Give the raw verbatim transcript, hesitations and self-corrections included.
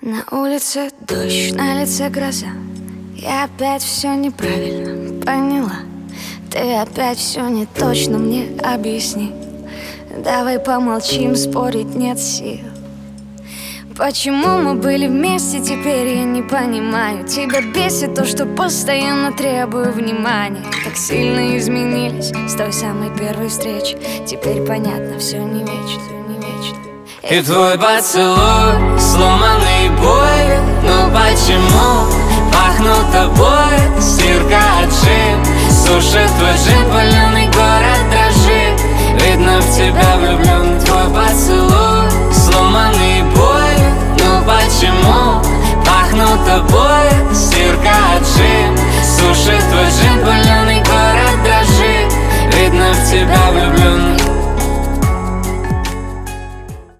На улице дождь, на лице гроза. Я опять все неправильно поняла. Ты опять все не точно мне объясни. Давай помолчим, спорить нет сил. Почему мы были вместе, теперь я не понимаю. Тебя бесит то, что постоянно требую внимания. Так сильно изменились с той самой первой встречи. Теперь понятно, все не вечно, не вечно. И твой поцелуй, сломанный бой. Ну почему пахнут тобой? Стирка от джин сушит твой джин, паленый город дрожит. Видно, в тебя влюблен. Твой поцелуй